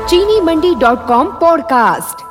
चीनीमंडी.com podcast.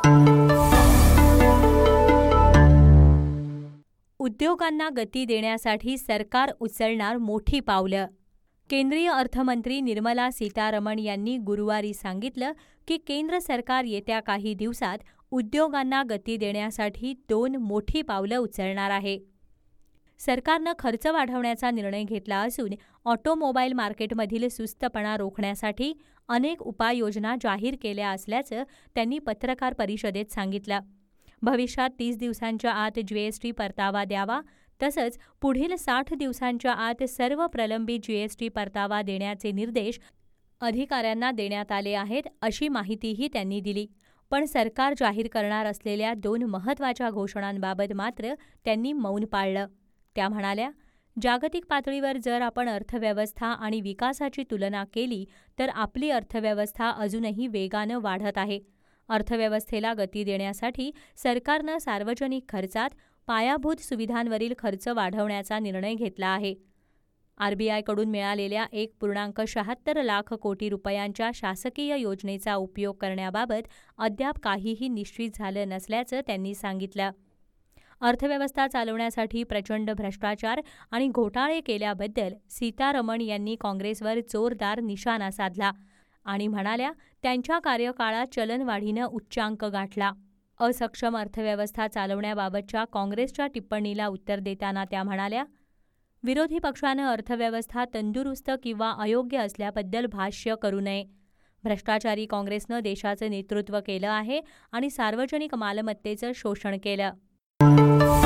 उद्योगांना गती देण्यासाठी सरकार उचलणार मोठी पावलं। केंद्रीय अर्थमंत्री निर्मला सीतारमण यांनी गुरुवारी सांगितलं की केंद्र सरकार येत्या काही दिवसात उद्योगांना गती देण्यासाठी 2 मोठी पावलं उचलणार आहे। सरकारनं खर्च वाढवण्याचा निर्णय घेतला असून ऑटोमोबाईल मार्केटमधील सुस्तपणा रोखण्यासाठी अनेक उपाययोजना जाहीर केल्या असल्याचं त्यांनी पत्रकार परिषदेत सांगितलं। भविष्यात 30 दिवसांच्या आत जीएसटी परतावा द्यावा, तसंच पुढील 60 दिवसांच्या आत सर्व प्रलंबित जीएसटी परतावा देण्याचे निर्देश अधिकाऱ्यांना देण्यात आले आहेत, अशी माहितीही त्यांनी दिली। पण सरकार जाहीर करणार असलेल्या 2 महत्त्वाच्या घोषणांबाबत मात्र त्यांनी मौन पाळलं। त्या म्हणाल्या, जागतिक पातळीवर जर आपण अर्थव्यवस्था आणि विकासाची तुलना केली तर आपली अर्थव्यवस्था अजूनही वेगानं वाढत आहे। अर्थव्यवस्थेला गती देण्यासाठी सरकारनं सार्वजनिक खर्चात पायाभूत सुविधांवरील खर्च वाढवण्याचा निर्णय घेतला आहे। आरबीआयकडून मिळालेल्या 1.76 लाख कोटी रुपयांच्या शासकीय योजनेचा उपयोग करण्याबाबत अद्याप काहीही निश्चित झालं नसल्याचं त्यांनी सांगितलं। अर्थव्यवस्था चालवण्यासाठी प्रचंड भ्रष्टाचार आणि घोटाळे केल्याबद्दल सीतारमण यांनी काँग्रेसवर जोरदार निशाणा साधला आणि म्हणाल्या, त्यांच्या कार्यकाळात चलनवाढीनं उच्चांक गाठला। असक्षम अर्थव्यवस्था चालवण्याबाबतच्या काँग्रेसच्या टिप्पणीला उत्तर देताना त्या म्हणाल्या, विरोधी पक्षानं अर्थव्यवस्था तंदुरुस्त किंवा अयोग्य असल्याबद्दल भाष्य करू नये। भ्रष्टाचारी काँग्रेसनं देशाचं नेतृत्व केलं आहे आणि सार्वजनिक मालमत्तेचं शोषण केलं।